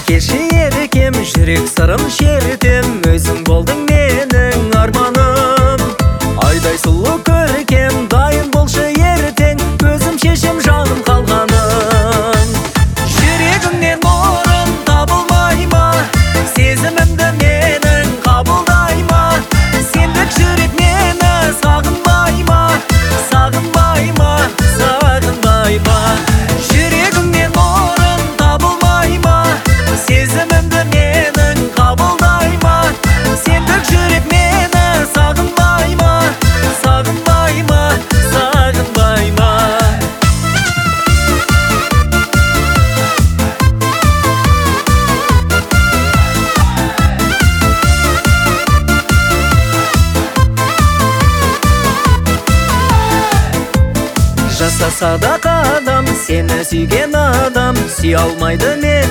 келші еркем, жүрек сырын шертем, өзің болдың менің арманым. Айдай сұлу көркем, дайын болшы ертең, өзім шешем жаным қалғаным. Жүрегіңнен орын табылмай ма, сезімімді менің қабылдай ма, сендік жүрек мені сағынбай ма, сағынбай ма, сағынбай ма. Жүрегіңнен орын табылмай ма, сезімімді менің қабылдай ма, сендік жүрек мені сағынбай ма, сағынбай ма, сағынбай ма. Жасаса да қадам, сені сүйген адам сүйе алмайды